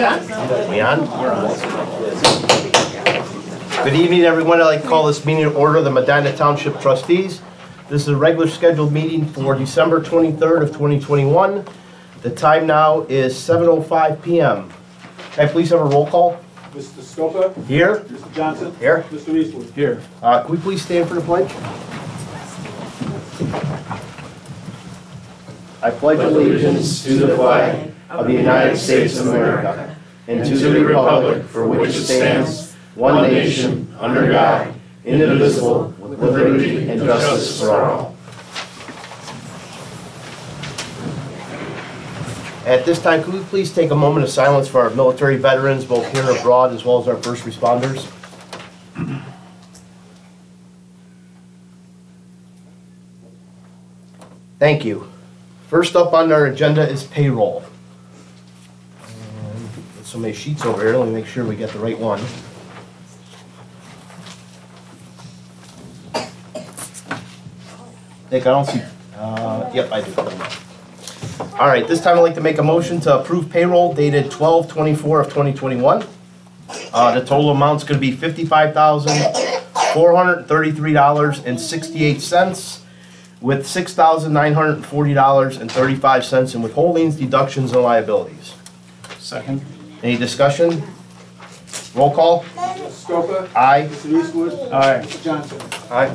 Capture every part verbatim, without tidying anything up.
We on? Good evening, everyone. I'd like to call this meeting to order of the Medina Township Trustees. This is a regular scheduled meeting for December twenty-third of twenty twenty-one. The time now is seven oh five p m Can I please have a roll call? Mister Scopa? Here. Mister Johnson? Here. Mister Eastwood? Here. Uh, can we please stand for the pledge? I pledge allegiance to the flag of the United States of America and to the republic for which it stands, one nation, under God, indivisible, with liberty and justice for all. At this time, could we please take a moment of silence for our military veterans, both here and abroad, as well as our first responders? Thank you. First up on our agenda is payroll. Um, there's so many sheets over here. Let me make sure we get the right one. Nick, I don't see. Uh, yep, I do. All right, this time I'd like to make a motion to approve payroll dated twelve twenty-four of twenty twenty-one. Uh, the total amount's going to be fifty-five thousand four hundred thirty-three dollars and sixty-eight cents. With six thousand nine hundred forty dollars and thirty-five cents in withholdings, deductions, and liabilities. Second. Any discussion? Roll call. Mister Scopa? Aye. Mister Eastwood? Aye. Mister Johnson? Aye.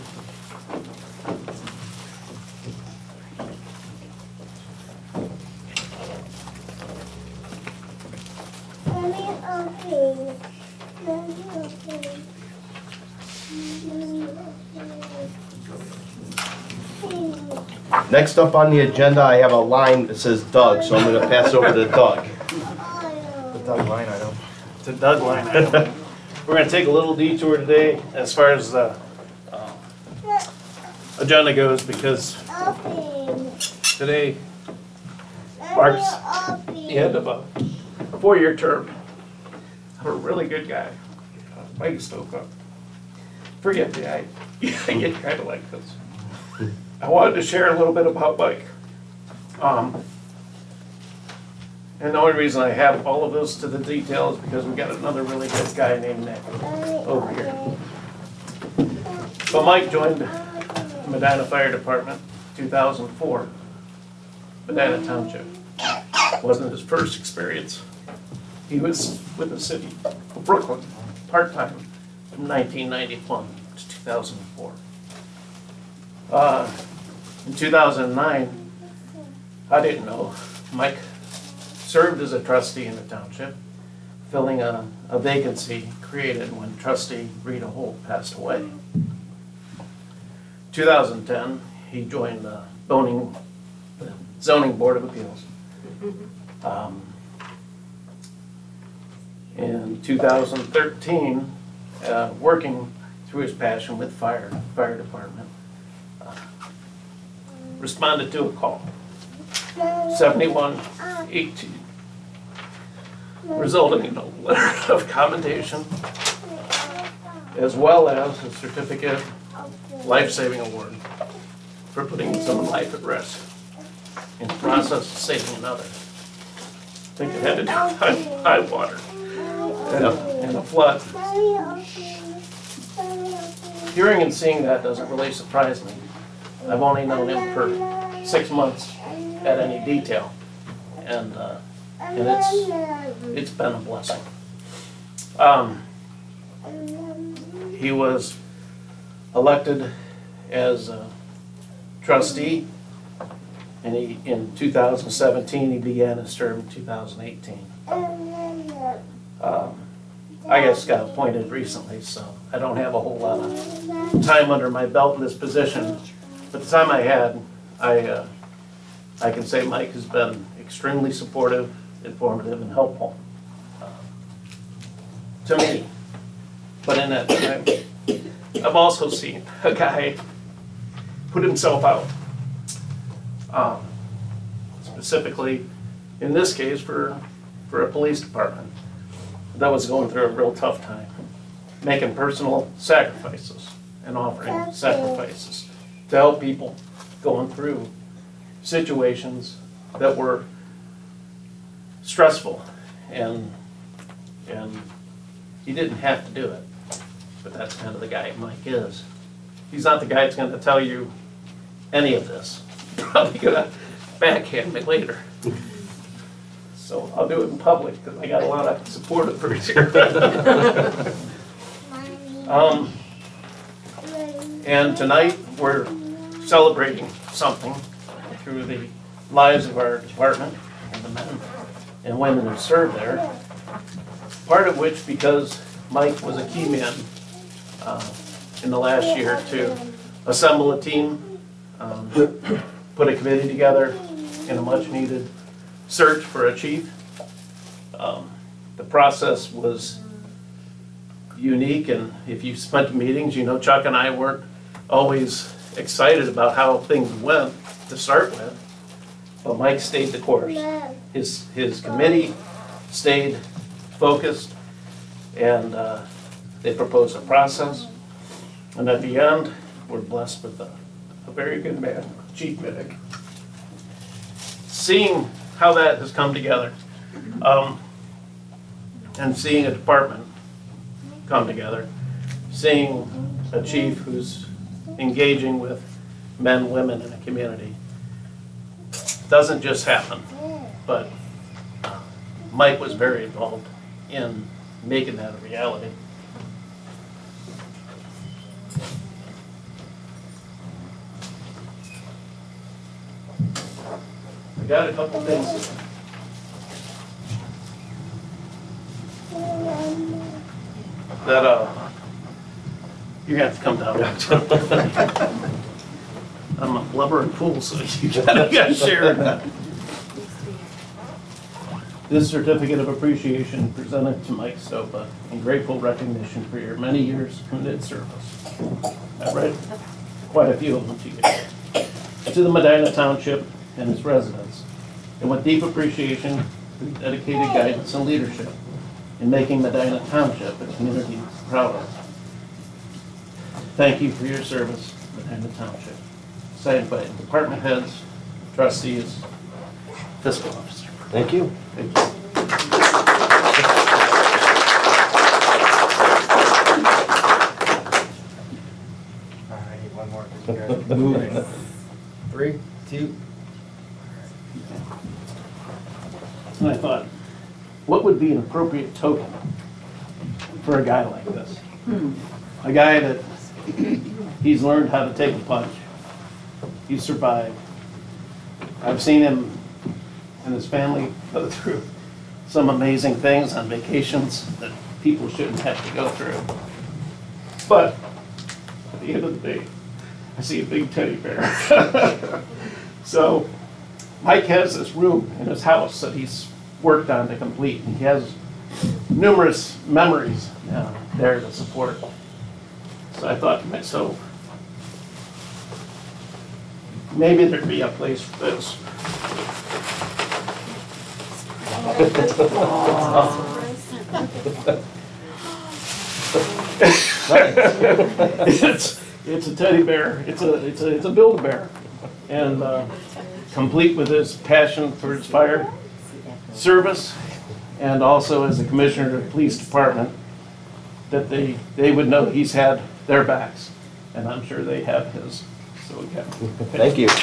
Next up on the agenda, I have a line that says Doug, so I'm going to pass over to Doug. The Doug line item. It's a Doug line item. We're going to take a little detour today as far as the uh, agenda goes, because today marks the end of a four-year term of a really good guy, uh, Mike Stoka. Forget me, I, I get kind of like this. I wanted to share a little bit about Mike. Um, and the only reason I have all of this to the detail is because we got another really good guy named Nick over here. So Mike joined the Medina Fire Department in two thousand four, Medina Township. Wasn't his first experience. He was with the city of Brooklyn, part-time, from nineteen ninety-one to two thousand four. Uh, in two thousand nine, I didn't know, Mike served as a trustee in the township, filling a, a vacancy created when trustee Rita Holt passed away. two thousand ten, he joined the zoning, the zoning board of appeals. Um, in two thousand thirteen, uh, working through his passion with fire, fire department, responded to a call, seventy-one eighteen, resulting in a letter of commendation, as well as a certificate life-saving award for putting someone's life at risk in the process of saving another. I think it had to do with high water and a, and a flood. Hearing and seeing that doesn't really surprise me. I've only known him for six months at any detail, and uh, and it's it's been a blessing. Um, he was elected as a trustee, and he in two thousand seventeen he began his term in two thousand eighteen. Um, I guess got appointed recently, so I don't have a whole lot of time under my belt in this position. But the time I had, I uh, I can say Mike has been extremely supportive, informative, and helpful uh, to me. But in that time, I've also seen a guy put himself out. Um, specifically, in this case, for for a police department that was going through a real tough time, making personal sacrifices and offering sacrifices to help people going through situations that were stressful and, and he didn't have to do it. But that's kind of the guy Mike is. He's not the guy that's gonna tell you any of this. Probably gonna backhand me later. So I'll do it in public, because I got a lot of supporters here. Um, and tonight, we're celebrating something through the lives of our department and the men and women who serve there. Part of which because Mike was a key man uh, in the last year to assemble a team, um, put a committee together in a much needed search for a chief. Um, the process was unique, and if you spent meetings, you know Chuck and I weren't always excited about how things went to start with, but Mike stayed the course. His, his committee stayed focused, and uh, they proposed a process, and at the end, we're blessed with a, a very good man, Chief Minnick. Seeing how that has come together, um, and seeing a department come together, seeing a chief who's engaging with men, women in a community, doesn't just happen, but Mike was very involved in making that a reality. I got a couple things that uh, you have to come down. I'm a blubbering fool, so you gotta, gotta share that. This certificate of appreciation presented to Mike Stopa in grateful recognition for your many years of committed service. I've read quite a few of them to you. To the Medina Township and its residents, and with deep appreciation for your dedicated guidance and leadership in making Medina Township a community to proud of. Thank you for your service, Medina Township. Signed by department heads, trustees, fiscal officer. Thank you. Thank you. All right, I need one more because you're moving. Three, two. And I thought, what would be an appropriate token for a guy like this? A guy that he's learned how to take a punch. He's survived. I've seen him and his family go through some amazing things on vacations that people shouldn't have to go through. But at the end of the day, I see a big teddy bear. So Mike has this room in his house that he's worked on to complete, and he has numerous memories uh, there to support. So I thought to myself, maybe there'd be a place for this. it's it's a teddy bear. It's a it's a it's a Build-A-Bear, and uh, complete with his passion for his fire service, and also as a commissioner of the police department, that they they would know he's had their backs, and I'm sure they have his. So again, Thank you.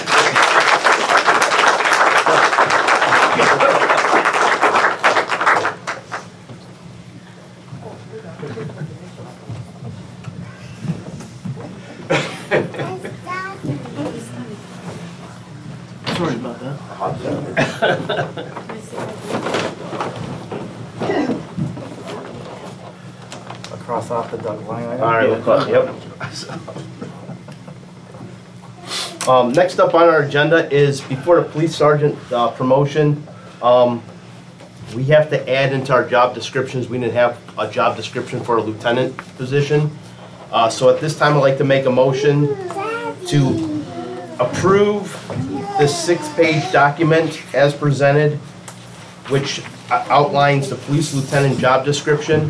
sorry about that. Cross off the duck line item. All right, we'll cut, yep. Um, next up on our agenda is before the police sergeant uh, promotion, um, we have to add into our job descriptions. We didn't have a job description for a lieutenant position. Uh, so at this time, I'd like to make a motion to approve this six-page document as presented, which outlines the police lieutenant job description.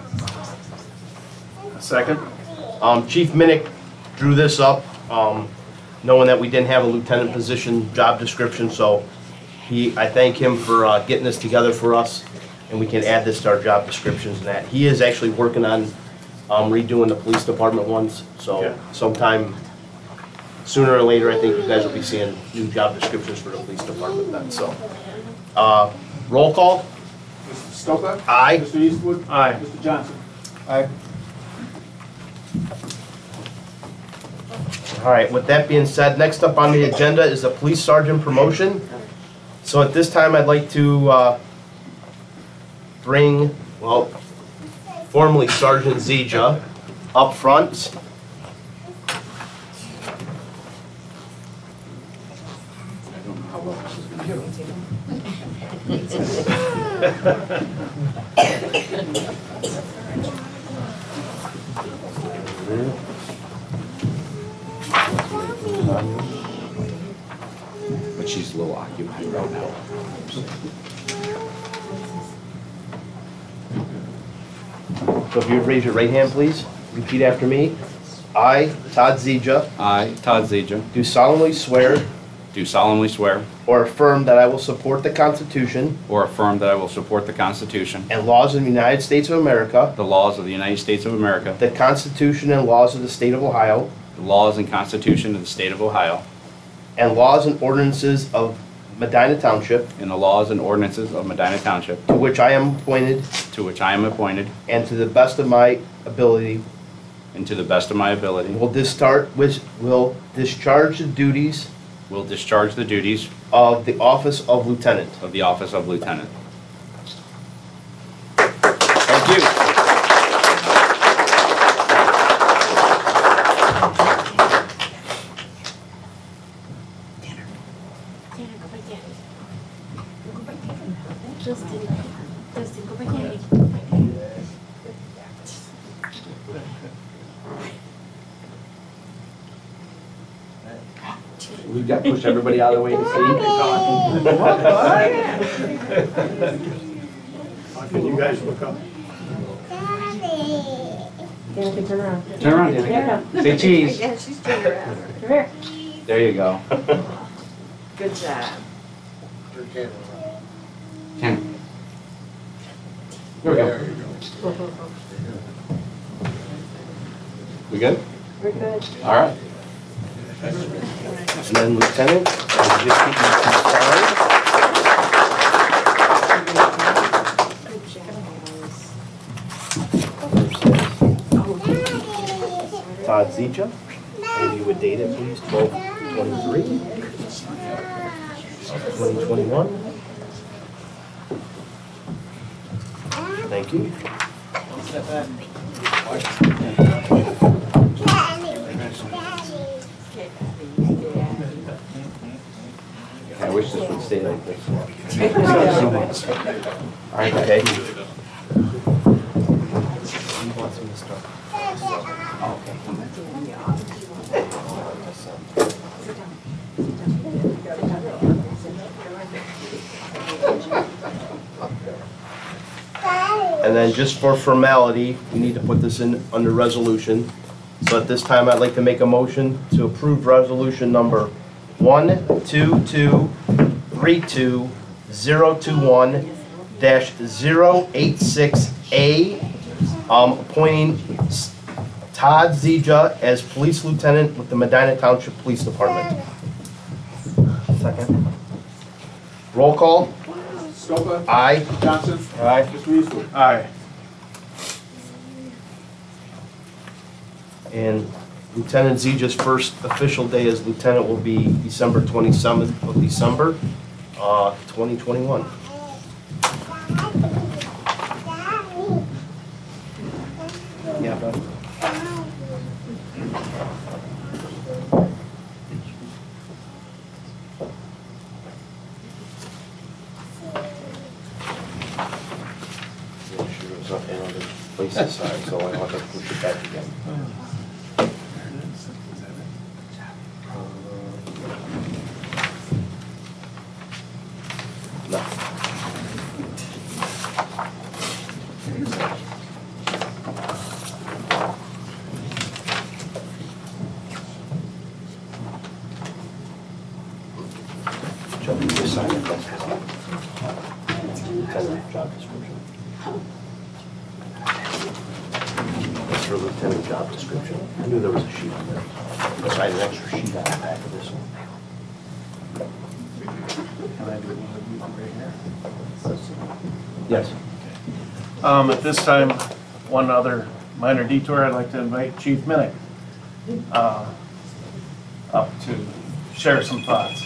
Second. Um, Chief Minnick drew this up, um, knowing that we didn't have a lieutenant position job description, so he, I thank him for uh, getting this together for us. and we can add this to our job descriptions and that. He is actually working on um, redoing the police department ones, so Yeah. sometime sooner or later, I think you guys will be seeing new job descriptions for the police department then, so. Uh, Roll call? Mister Stopa? Aye. Mister Eastwood? Aye. Mister Johnson? Aye. All right, with that being said, next up on the agenda is the police sergeant promotion. So at this time, I'd like to uh, bring, well, formerly Sergeant Zija up front. But she's a little occupied right now. So if you'd raise your right hand, please. Repeat after me. I, Todd Zija, I, Todd Zija, do solemnly swear do solemnly swear or affirm that I will support the Constitution or affirm that I will support the Constitution, and laws of the United States of America, the laws of the United States of America, the Constitution and laws of the State of Ohio, the laws and Constitution of the State of Ohio, and laws and ordinances of Medina Township, and the laws and ordinances of Medina Township, to which I am appointed, to which I am appointed, and to the best of my ability and to the best of my ability, will discharge, which will discharge the duties will discharge the duties of the office of lieutenant. of the office of lieutenant. Thank you. Tanner, go by daddy. Go by daddy. Justin, Justin, go by daddy. We've got to push everybody out of the way to see. Can you guys look up? Danica, turn around. Turn around, Danica. Say cheese. Yeah, she's turned around. Come here. There you go. Good job. Ten. There we go. We good? We're good. All right. And then lieutenant, you just keep these two signed. Todd Zija, and you would date it, please, twelve twenty-three, twenty twenty-one. Thank you. I wish this would stay like this. All right, okay. He wants him to start. And then just for formality, we need to put this in under resolution. So at this time, I'd like to make a motion to approve resolution number one two two three two zero two one dash zero eight six A, um, appointing Todd Zija as police lieutenant with the Medina Township Police Department. Second. Roll call. Stopa? Aye. Johnson? Aye. Mister Eastwood? Aye. And Lieutenant Zija's first official day as lieutenant will be December twenty-seventh of December, uh, twenty twenty-one. Yeah, bud. Make sure it's up in other places, sorry, so I want to push it back again. No. Joe, you just sign it. lieutenant job description. That's for lieutenant job description. I knew there was a sheet on there. Let's write an extra sheet on the back of this one. Can I do one right here? Yes. Um, at this time, one other minor detour, I'd like to invite Chief Minnick, uh, up to share some thoughts.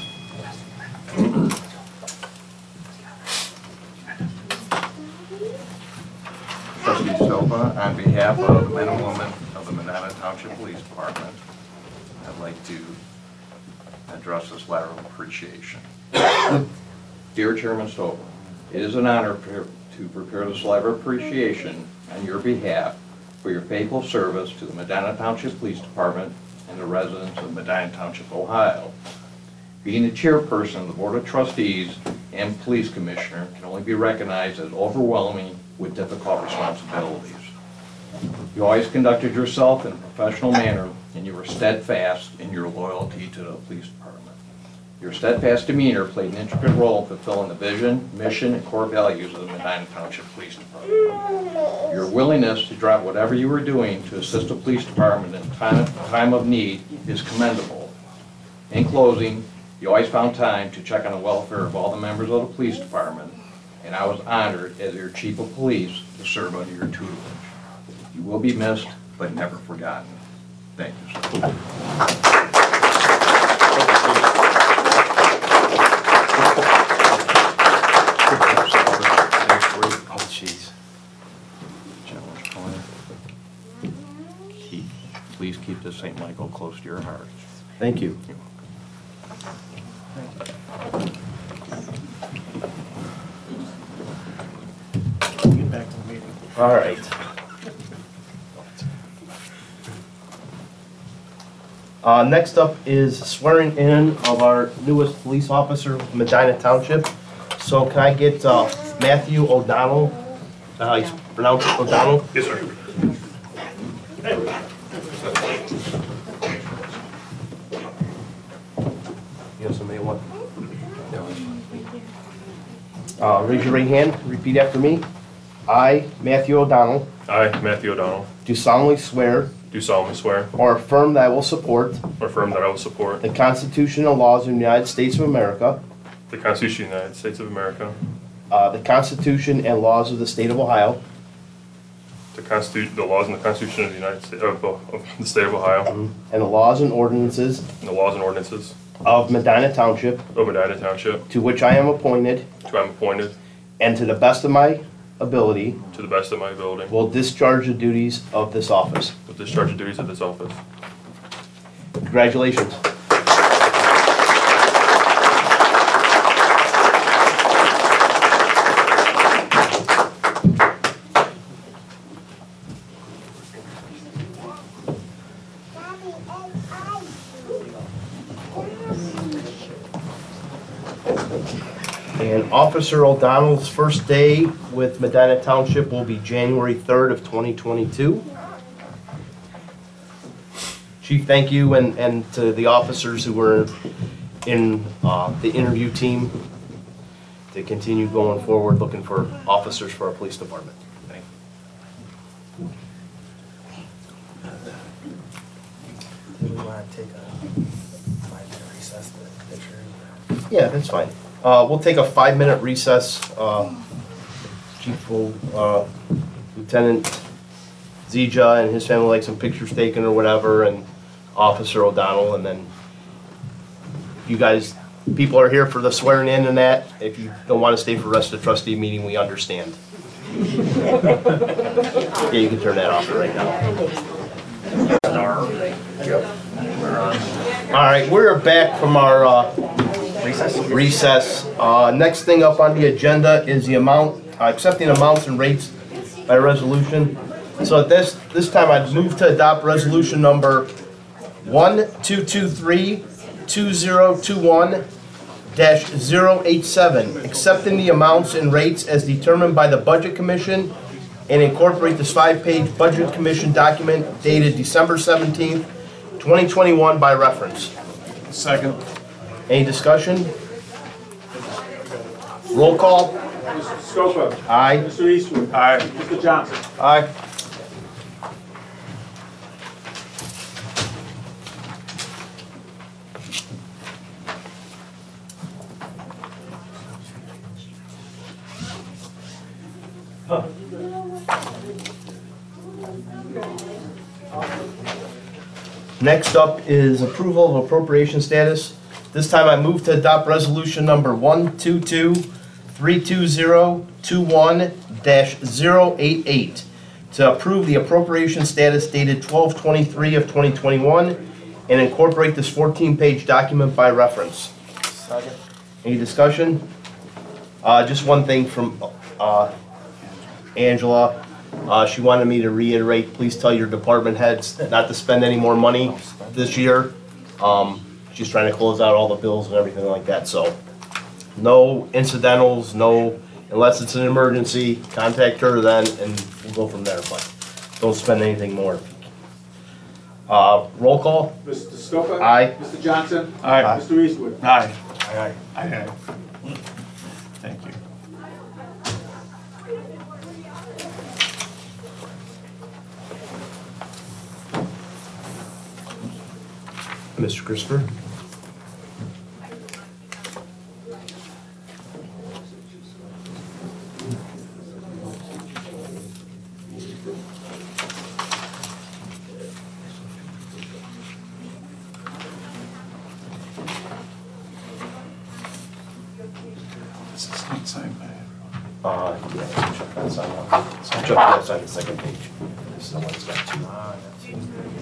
Trustee Silva, on behalf of the men and women of the Medina Township Police Department, I'd like to address this letter of appreciation. Dear Chairman Silva, it is an honor to prepare this letter of appreciation on your behalf for your faithful service to the Medina Township Police Department and the residents of Medina Township, Ohio. Being the chairperson of the Board of Trustees and Police Commissioner can only be recognized as overwhelming with difficult responsibilities. You always conducted yourself in a professional manner, and you were steadfast in your loyalty to the police department. Your steadfast demeanor played an intricate role in fulfilling the vision, mission, and core values of the Medina Township Police Department. Your willingness to drop whatever you were doing to assist the police department in time, time of need is commendable. In closing, you always found time to check on the welfare of all the members of the police department, and I was honored as your chief of police to serve under your tutelage. You will be missed, but never forgotten. Thank you, sir. Oh, jeez. Challenge point. Keep, please keep the Saint Michael close to your heart. Thank you. Get back to the meeting. All right. Uh, next up is swearing in of our newest police officer, Medina Township. So can I get uh, Matthew O'Donnell? Uh, how you pronounce it, O'Donnell? Yes, sir. You have somebody want? Uh, raise your right hand, repeat after me. I, Matthew O'Donnell, I, Matthew O'Donnell, do solemnly swear do solemnly swear or affirm that I will support or affirm that I will support the Constitution and laws of the United States of America, the Constitution of the United States of America, uh, the Constitution and laws of the State of Ohio, the Constitu- the laws and the Constitution of the United States of, of the State of Ohio, and the laws and ordinances and the laws and ordinances of Medina Township, of Medina Township, to which I am appointed, to which I am appointed, and to the best of my ability, to the best of my ability, will discharge the duties of this office. will discharge the duties of this office. Congratulations. And Officer O'Donnell's first day with Medina Township will be January third of twenty twenty-two. Chief, thank you, and, and to the officers who were in uh, the interview team to continue going forward, looking for officers for our police department. Thank you. Do we want to take a five-minute recess to picture? Yeah, that's fine. Uh, we'll take a five-minute recess. Uh, Chief will, uh, Lieutenant Zija and his family like some pictures taken or whatever, and Officer O'Donnell, and then you guys, people are here for the swearing in and that. If you don't want to stay for the rest of the trustee meeting, we understand. Yeah, you can turn that off right now. All right, we're back from our uh, recess. Recess. Uh, next thing up on the agenda is the amount, uh, accepting amounts and rates by resolution. So at this this time, I'd move to adopt resolution number one two two three two zero two one dash zero eight seven, accepting the amounts and rates as determined by the Budget Commission, and incorporate this five-page Budget Commission document dated December seventeenth, twenty twenty-one by reference. Second. Any discussion? Roll call? Mister Scopa. Aye. Mister Eastwood. Aye. Mister Johnson. Aye. Next up is approval of appropriation status. This time I move to adopt resolution number one two two three two zero two one dash zero eight eight to approve the appropriation status dated twelve twenty-three of twenty twenty-one and incorporate this fourteen-page document by reference. Second. Any discussion? Uh, just one thing from, uh, Angela. Uh, she wanted me to reiterate, please tell your department heads not to spend any more money this year. Um, she's trying to close out all the bills and everything like that, so. No incidentals, no, unless it's an emergency, contact her then and we'll go from there, but don't spend anything more. Uh, roll call? Mister Scopa. Aye. Mister Johnson. Aye. Mister Eastwood. Aye. Aye. Aye. Thank you. Mister Christopher? This is not signed by everyone. Uh, yeah, Chuck, that's on, uh, Chuck, that's on the second page. This is the one that's got two. Ah, that's-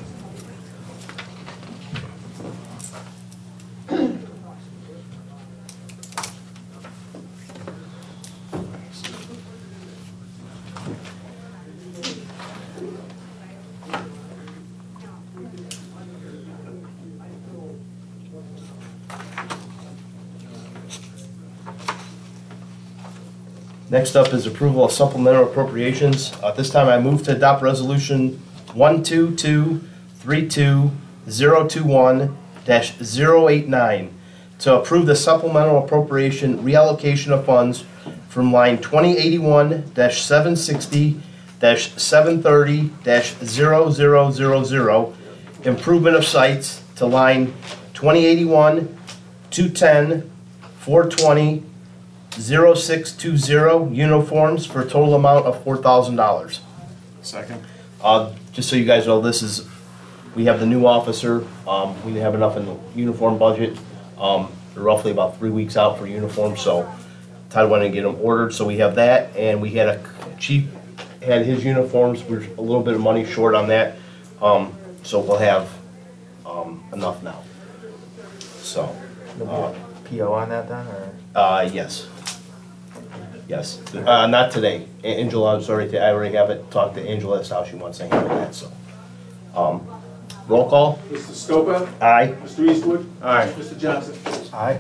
Next up is approval of supplemental appropriations. Uh, this time I move to adopt resolution one two two three two zero two one dash zero eight nine to approve the supplemental appropriation reallocation of funds from line twenty eighty-one dash seven sixty dash seven thirty dash zero zero zero zero improvement of sites to line twenty eighty-one two ten four twenty zero six two zero uniforms for a total amount of four thousand dollars. Second. Uh, just so you guys know, this is, we have the new officer, um, we didn't have enough in the uniform budget. Um, they're roughly about three weeks out for uniforms, so Todd went and get them ordered, so we have that, and we had a, chief had his uniforms, we're a little bit of money short on that, um, so we'll have, um, enough now. So, Uh, P O on that then, or? uh, yes. Yes, uh, not today. A- Angela, I'm sorry, I already have it, talked to Angela, that's how she wants to handle that, so. Um, roll call? Mister Scopa. Aye. Mister Eastwood. Aye. Mister Johnson. Aye.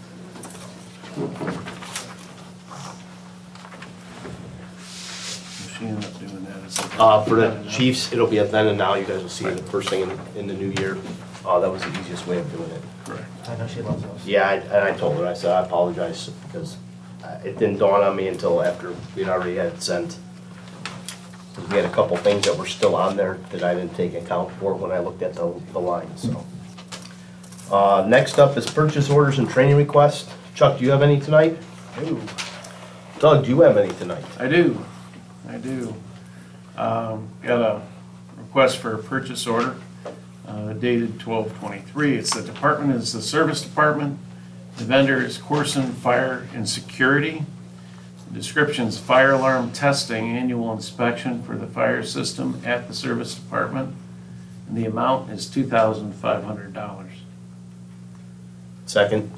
She ended up doing that as a. Uh, for the chiefs, it'll be a then and now, you guys will see it the first thing in, in the new year. Uh, that was the easiest way of doing it. Correct. I know she loves those. Yeah, I- and I told her, I said, I apologize, because uh, it didn't dawn on me until after we'd already had it sent. 'Cause we had a couple things that were still on there that I didn't take account for when I looked at the, the line, so. Uh, next up is purchase orders and training requests. Chuck, do you have any tonight? Ooh. Doug, do you have any tonight? I do, I do. Um, Got a request for a purchase order uh, dated twelve twenty-three. It's the department, is the service department. The vendor is Corson Fire and Security. The description's fire alarm testing annual inspection for the fire system at the service department. And the amount is two thousand five hundred dollars. Second.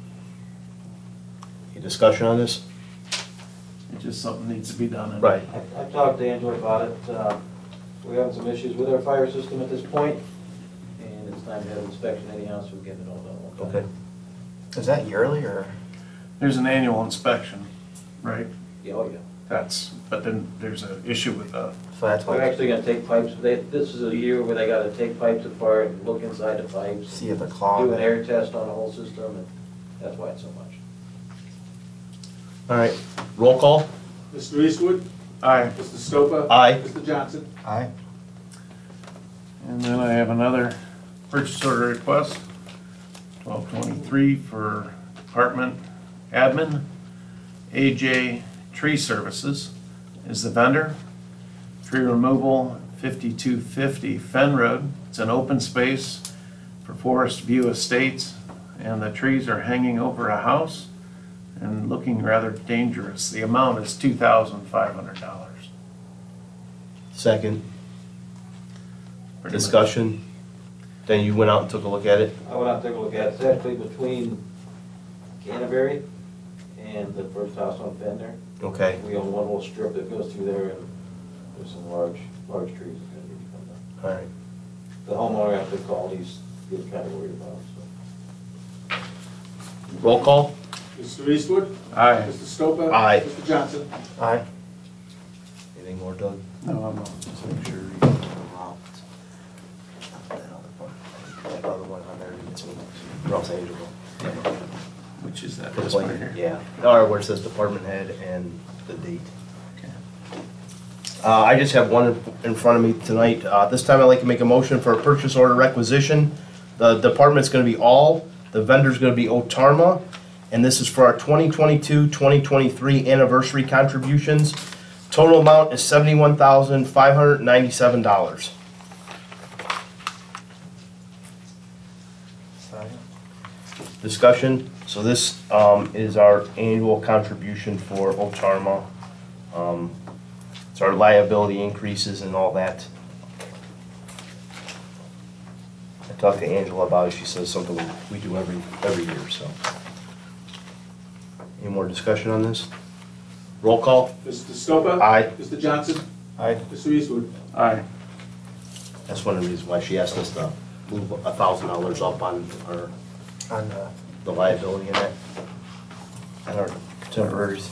Any discussion on this? It's just something needs to be done. and- Right. I- I've talked to Angela about it. Uh, We're having some issues with our fire system at this point, and it's time to have inspection anyhow, so we're getting it all done. at one time. Okay. Is that yearly, or? There's an annual inspection, right? Yeah, oh, yeah. That's, but then there's an issue with the, So that's We're why, actually gonna take pipes, they, this is a year where they gotta take pipes apart, and look inside the pipes, see if the do clog. an air test on the whole system, and that's why it's so much. All right. Roll call? Mister Eastwood? Aye. Mister Scopa? Aye. Mister Johnson? Aye. And then I have another purchase order request, twelve twenty-three for department admin. A J Tree Services is the vendor. Tree removal, fifty-two fifty Fen Road. It's an open space for Forest View Estates, and the trees are hanging over a house and looking rather dangerous. The amount is two thousand five hundred dollars. Second. Discussion? Then you went out and took a look at it? I went out and took a look at it. It's actually between Canterbury and the first house on Fender. Okay, We own one little strip that goes through there, and there's some large, large trees that need to come down. all right. The homeowner after called, he's, he's kind of worried about it, so. Roll call? Mister Eastwood? Aye. Mister Scopa? Aye. Mister Johnson? Aye. Anything more, Doug? No, I'm not. Just make sure you go out. That other part, that other one on there, it's Ross Angelo. Which is that? This This one, one here? yeah, or where it says department head and the date. Okay. Uh, I just have one in front of me tonight. Uh, this time I'd like to make a motion for a purchase order requisition. The department's gonna be all, the vendor's gonna be Otarma, and this is for our twenty twenty-two, twenty twenty-three anniversary contributions. Total amount is seventy-one thousand, five hundred ninety-seven dollars. Second. Discussion, so this, um, is our annual contribution for Otarma. Um, it's our liability increases and all that. I talked to Angela about it, she says something we do every, every year, so. Any more discussion on this? Roll call? Mister Scopa? Aye. Mister Johnson? Aye. Mister Eastwood? Aye. That's one of the reasons why she asked us to move a thousand dollars up on our, On the, the liability in that. And our temporaries.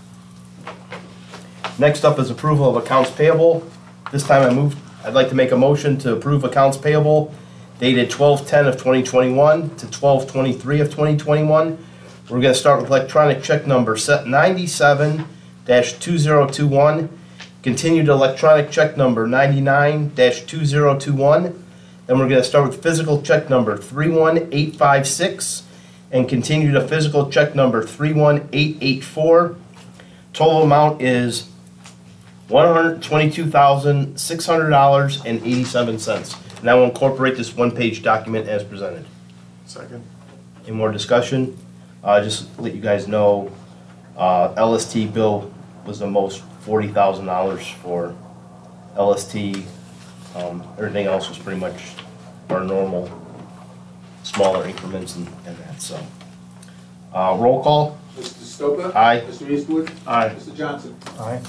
Next up is approval of accounts payable. This time I move, I'd like to make a motion to approve accounts payable dated twelve ten of twenty twenty-one to twelve twenty-three of twenty twenty-one. We're gonna start with electronic check number set ninety-seven two zero two one. Continue to electronic check number ninety-nine two zero two one. Then we're gonna start with physical check number three one eight five six and continue to physical check number three one eight eight four. Total amount is one hundred twenty-two thousand, six hundred dollars and eighty-seven cents. And I will incorporate this one-page document as presented. Second. Any more discussion? Uh, just to let you guys know, uh, L S T bill was the most, forty thousand dollars for L S T. Um, everything else was pretty much our normal, smaller increments and, and that, so. Uh, roll call? Mister Scopa? Aye. Mister Eastwood? Aye. Mister Johnson? aye.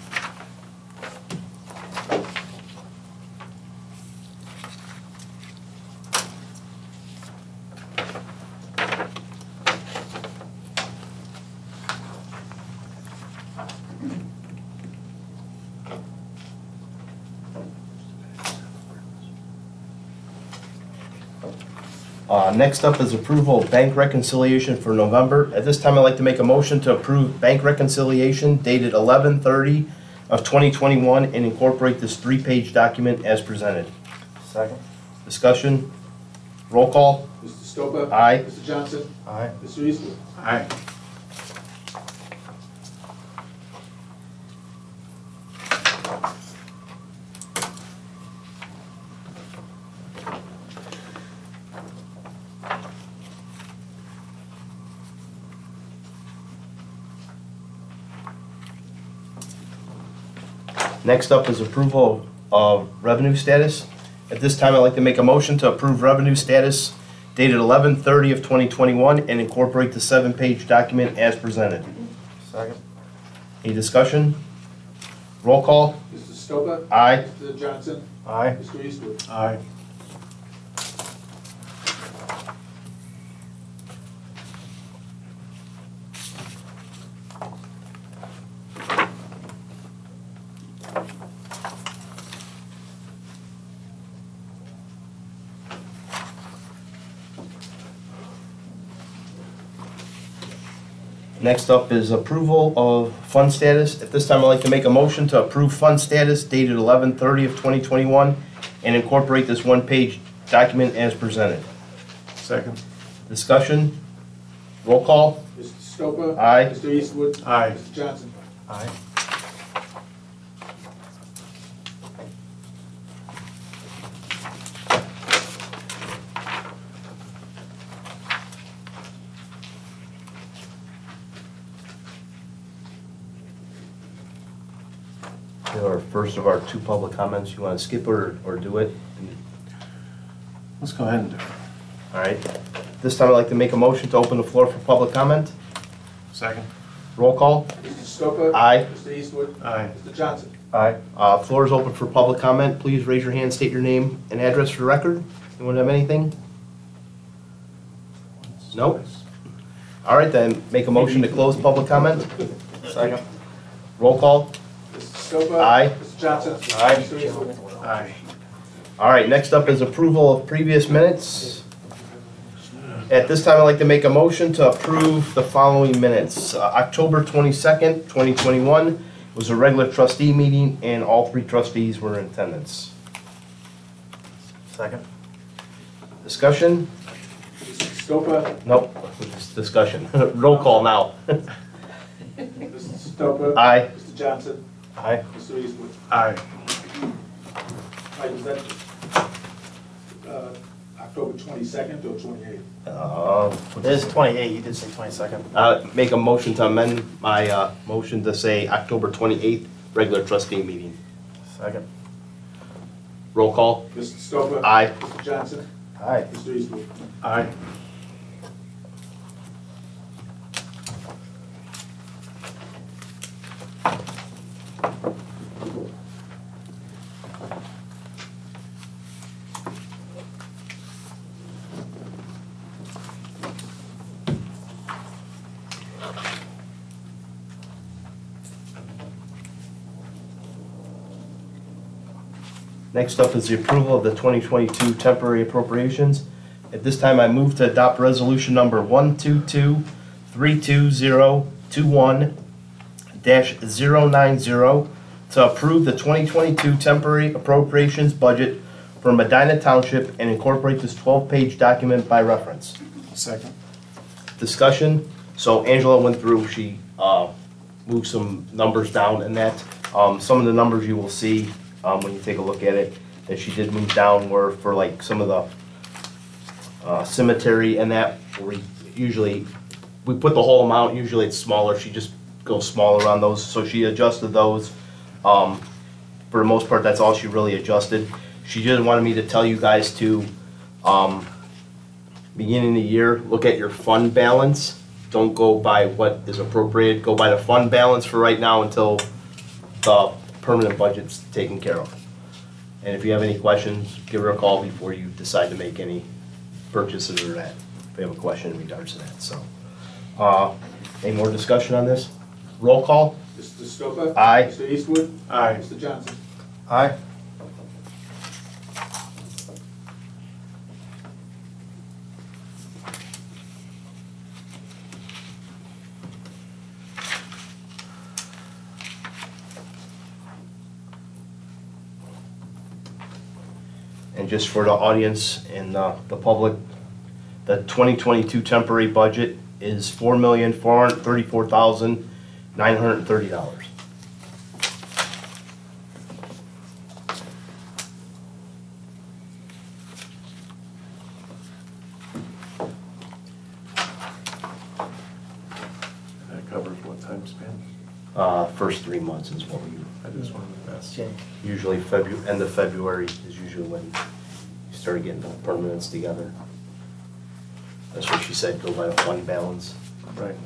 Uh, next up is approval of bank reconciliation for November. At this time, I'd like to make a motion to approve bank reconciliation dated eleven thirty of twenty twenty-one and incorporate this three-page document as presented. Second. Discussion? Roll call? Mister Scopa? Aye. Mister Johnson? Aye. Mister Eastwood? Aye. Next up is approval of revenue status. At this time, I'd like to make a motion to approve revenue status dated eleven thirty of twenty twenty-one and incorporate the seven-page document as presented. Second. Any discussion? Roll call? Mister Scopa? Aye. Mister Johnson? Aye. Mister Eastwood? Aye. Next up is approval of fund status. At this time, I'd like to make a motion to approve fund status dated eleven thirty of twenty twenty-one and incorporate this one-page document as presented. Second. Discussion? Roll call? Mister Stopa? Aye. Mister Eastwood? Aye. Mister Johnson? Aye. Our first of our two public comments. You want to skip or, or do it? Let's go ahead and do it. All right. This time, I'd like to make a motion to open the floor for public comment. Second. Roll call? Mister Stopa? Aye. Mister Eastwood? Aye. Mister Johnson? Aye. Uh, floor is open for public comment. Please raise your hand, state your name and address for the record. Anyone have anything? Nope. All right, then, make a motion to close public comment. Second. Roll call? Mister Stopa? Aye. Mister Johnson? Aye. Mister Eastwood? Aye. All right, next up is approval of previous minutes. At this time, I'd like to make a motion to approve the following minutes. Uh, October twenty-second, twenty twenty-one was a regular trustee meeting, and all three trustees were in attendance. Second. Discussion? Mister Stopa? Nope, Dis- discussion. Roll call now. Mister Stopa? Aye. Mister Johnson? Aye. Mister Eastwood? Aye. Mike, is that uh, October twenty-second or twenty-eighth? Uh, It is twenty-eight, you did say twenty-second. Uh, make a motion to amend my, uh, motion to say October twenty-eighth, regular trustee meeting. Second. Roll call? Mister Stopa? Aye. Mister Johnson? Aye. Mister Eastwood? Aye. Next up is the approval of the twenty twenty-two temporary appropriations. At this time, I move to adopt resolution number one two two three two zero two one dash zero nine zero to approve the twenty twenty-two temporary appropriations budget for Medina Township and incorporate this twelve-page document by reference. Second. Discussion. So Angela went through, she uh, moved some numbers down and that. Um, Some of the numbers you will see um, when you take a look at it, that she did move down were for like some of the uh, cemetery and that, we usually, we put the whole amount, usually it's smaller, she just goes smaller on those, so she adjusted those. Um, For the most part, that's all she really adjusted. She just wanted me to tell you guys to, um, beginning of the year, look at your fund balance. Don't go by what is appropriate, go by the fund balance for right now until the permanent budget's taken care of. And if you have any questions, give her a call before you decide to make any purchases or that, if you have a question in regards to that, so. Uh, any more discussion on this? Roll call? Mister Stopa? Aye. Mister Eastwood? Aye. Mister Johnson? Aye. And just for the audience and uh, the public, the twenty twenty-two temporary budget is four million, four hundred thirty-four thousand, nine hundred thirty dollars. That covers what time span? Uh, first three months is what we, I just wanted to ask. usually February, end of February is usually when you start getting the permanents together. That's what she said, go by the fund balance. Right.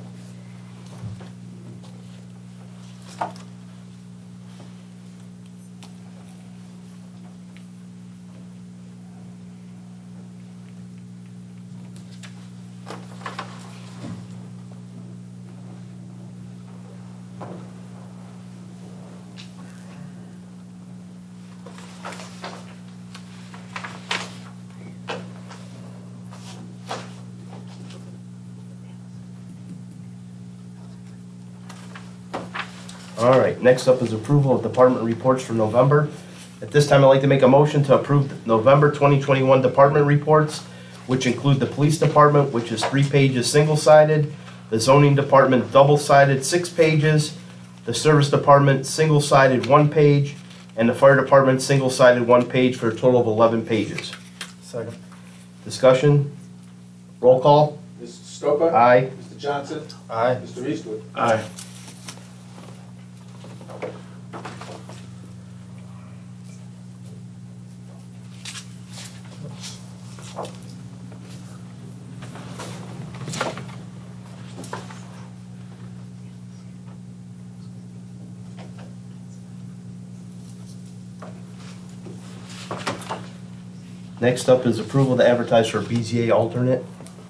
All right, next up is approval of department reports for November. At this time, I'd like to make a motion to approve the November twenty twenty-one department reports, which include the police department, which is three pages single-sided, the zoning department double-sided, six pages, the service department single-sided, one page, and the fire department single-sided, one page, for a total of eleven pages. Second. Discussion? Roll call? Mister Stover? Aye. Mister Johnson? Aye. Mister Eastwood? Aye. Next up is approval to advertise for B Z A alternate.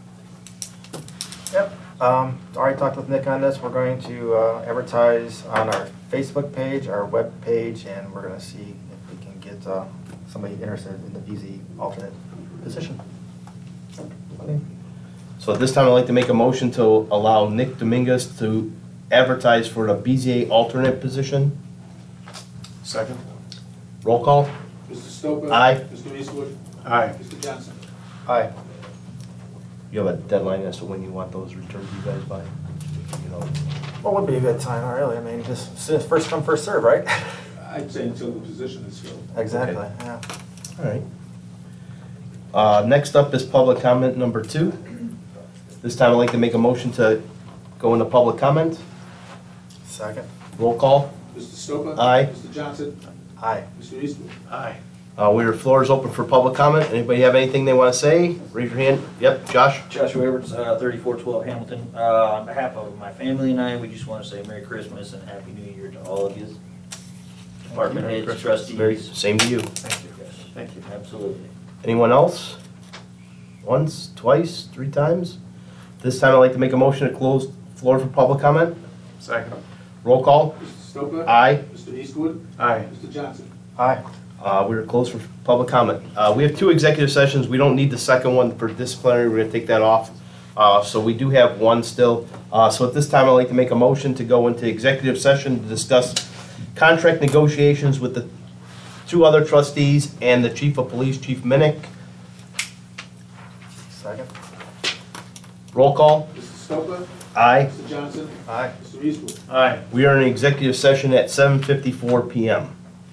Yep, um, already talked with Nick on this. We're going to uh, advertise on our Facebook page, our web page, and we're gonna see if we can get uh, somebody interested in the B Z alternate position. Okay. So at this time, I'd like to make a motion to allow Nick Dominguez to advertise for the B Z A alternate position. Second. Roll call? Mister Stover? Aye. Mister Eastwood? Aye. Mister Johnson? Aye. You have a deadline as to when you want those returned to you guys by? You know, What would be a good time, really? I mean, just s- first come, first serve, right? I'd say until the position is filled. Exactly, Okay. yeah. all right. Uh, next up is public comment number two. This time, I'd like to make a motion to go into public comment. Second. Roll call? Mister Stover? Aye. Mister Johnson? Aye. Mister Eastwood? Aye. Uh, your floor is open for public comment. Anybody have anything they want to say? Raise your hand. Yep, Josh? Joshua Edwards, uh, thirty-four twelve Hamilton. Uh, on behalf of my family and I, we just want to say Merry Christmas and Happy New Year to all of you. Department Merry heads, Christmas. trustees. Very- Same to you. Thank you. Yes, Thank you. absolutely. Anyone else? Once, twice, three times? This time, I'd like to make a motion to close floor for public comment. Second. Roll call? Mister Stover? Aye. Mister Eastwood? Aye. Mister Johnson? Aye. Uh, we're closed for public comment. Uh, we have two executive sessions. We don't need the second one for disciplinary. We're gonna take that off. Uh, so we do have one still. Uh, so at this time, I'd like to make a motion to go into executive session to discuss contract negotiations with the two other trustees and the chief of police, Chief Minnick. Second. Roll call? Mister Stover? Aye. Mister Johnson? Aye. Mister Eastwood? Aye. We are in executive session at seven fifty-four P M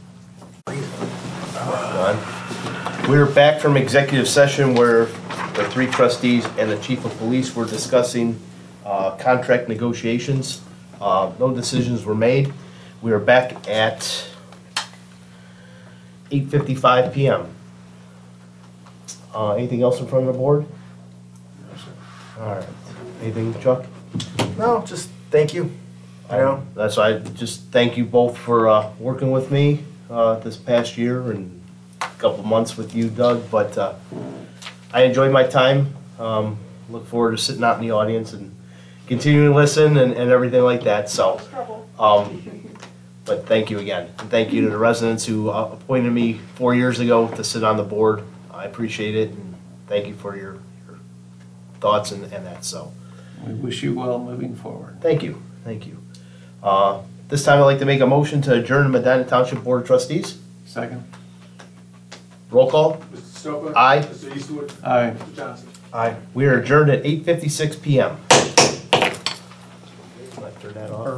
Done. We're back from executive session where the three trustees and the chief of police were discussing uh, contract negotiations. Uh, No decisions were made. We are back at eight fifty-five P M Uh, anything else in front of the board? All right. Anything, Chuck? No, just thank you. I know. That's why I just thank you both for uh, working with me uh, this past year and a couple months with you, Doug. But uh, I enjoyed my time. Um, look forward to sitting out in the audience and continuing to listen and, and everything like that. So, um, but thank you again. And thank you to the residents who uh, appointed me four years ago to sit on the board. I appreciate it. And thank you for your, your thoughts and, and that. So. We wish you well moving forward. Thank you, thank you. Uh, This time I'd like to make a motion to adjourn the Medina Township Board of Trustees. Second. Roll call. Mister Stover? Aye. Mister Eastwood? Aye. Mister Johnson? Aye. We are adjourned at eight fifty-six P M Turn that off.